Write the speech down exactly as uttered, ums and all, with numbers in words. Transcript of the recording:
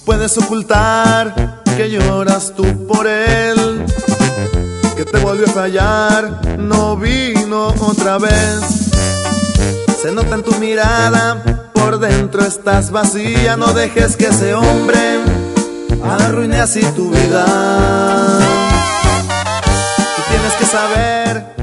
puedes ocultar que lloras tú por él, que te volvió a fallar, no vino otra vez. Se nota en tu mirada, por dentro estás vacía. No dejes que ese hombre arruine así tu vida. Tú tienes que saber